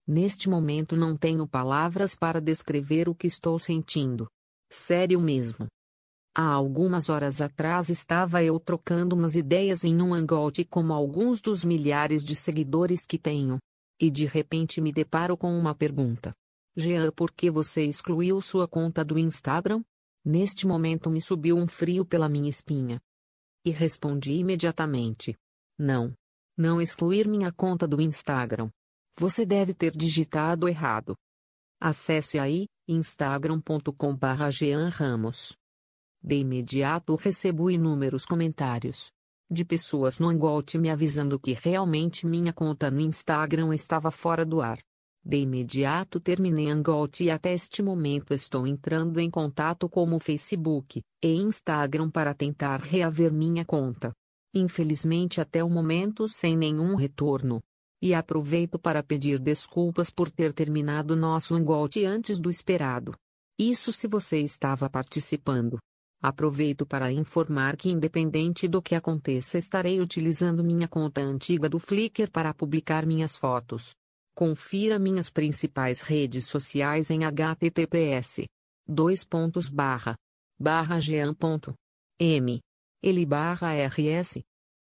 Neste momento não tenho palavras para descrever o que estou sentindo. Sério mesmo. Há algumas horas atrás estava eu trocando umas ideias em um Hangout como alguns dos milhares de seguidores que tenho. E de repente me deparo com uma pergunta. Jean, por que você excluiu sua conta do Instagram? Neste momento me subiu um frio pela minha espinha. E respondi imediatamente. Não. Não excluir minha conta do Instagram. Você deve ter digitado errado. Acesse aí, instagram.com/jeanramos. De imediato recebo inúmeros comentários de pessoas no Hangout me avisando que realmente minha conta no Instagram estava fora do ar. De imediato terminei Hangout e até este momento estou entrando em contato com o Facebook e Instagram para tentar reaver minha conta. Infelizmente até o momento sem nenhum retorno. E aproveito para pedir desculpas por ter terminado nosso Hangout antes do esperado. Isso se você estava participando. Aproveito para informar que independente do que aconteça estarei utilizando minha conta antiga do Flickr para publicar minhas fotos. Confira minhas principais redes sociais em https://jean.m/l/rs